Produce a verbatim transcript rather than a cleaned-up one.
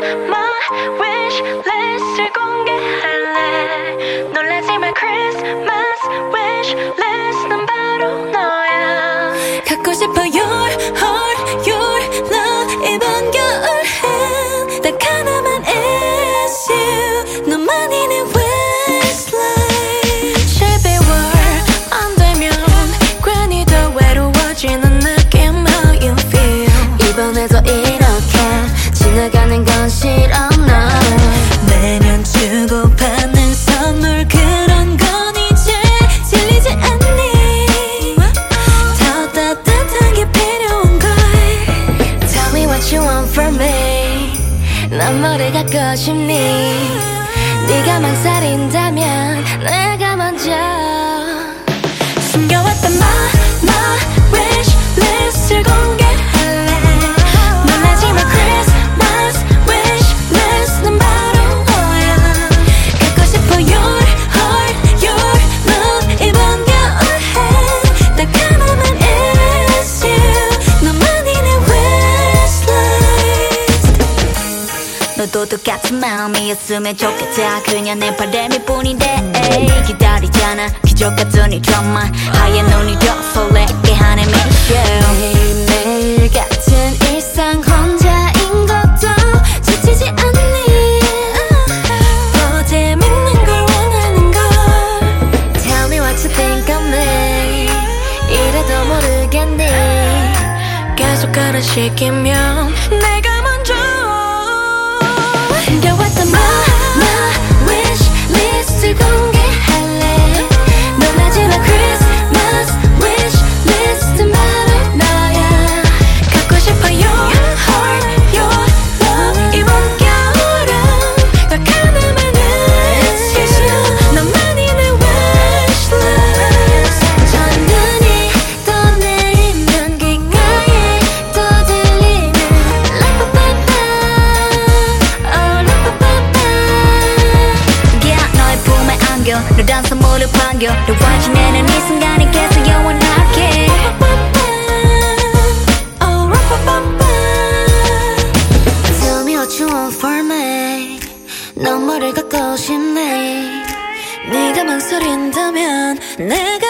my wish list를 공개할래. 놀라지 마 Christmas wish list 난 바로 너야. 갖고 싶어 your heart your love 이번 겨울엔 딱 하나만 is you 너만이 내 wish list. 십이월 안 되면 괜히 더 외로워지는 느낌 how you feel. 이번에도 이렇게 지나가는 건 싫어 너. 매년 주고받는 선물 그런 건 이제 질리지 않니. 더 따뜻한 게 필요한 걸. Tell me what you want from me. 난 뭐를 갖고 싶니. 네가 망설인다면 내가 먼저 숨겨왔던 my my wish list를 공개할래. 놀라지 마 Christmas wish list 난 바로 너야. 갖고 싶어 your heart your love 이번 겨울엔 딱 하나만 is you 너만이 내 wish list. 너도 똑같은 마음이었으면 좋겠다. 그냥 내 바람일 뿐인데 기다리잖아 기적 같은 이 드라마. 하얀 눈이 더 설레게 하는 미션. 매일매일 같은 일상 혼자인 것도 지치지 않니. 더 재밌는 걸 원하는 걸. Tell me what you think of me. 이래도 모르겠니. 계속 가라 시키면 내가 먼저 숨겨왔던 my my wish list 공개할래. 놀라지 마 Christmas wish list 바로 너야. 갖고 싶어 your heart your love 이번 겨울은 딱 하나만 is you 너만이 내 wish list. 첫눈이 떠내리면 귓가에 또 들리는 라빠빠빠 oh 라빠빠빠. Yeah 너의 품에 안겨 너란 선물을 반겨 너와 지내는 이 순간이 계속 영원하게. Oh 라빠빠빠. Tell me what you want from me. 넌 뭐를 갖고 싶니. 네가 망설인다면 내가